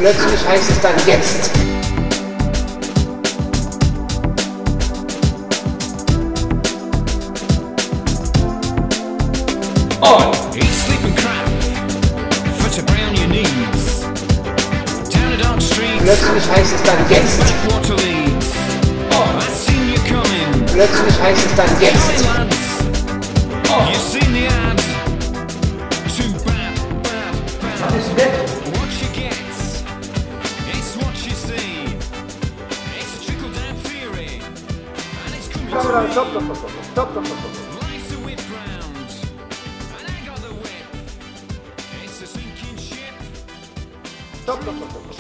Plötzlich heißt es dann jetzt. On. Eat, sleep and crap. Foot around your knees. Down a dark street. Plötzlich heißt es dann jetzt. Water leads. On. I've seen you coming. Plötzlich heißt es dann Hey jetzt. lads. On. You've seen the ad. Too bad, bad, bad. Was ist weg? What you get, it's what you see. It's a trickle-down theory, and it's coming Stopp. Life's a whip round, and I got the whip. It's a sinking ship. Stopp.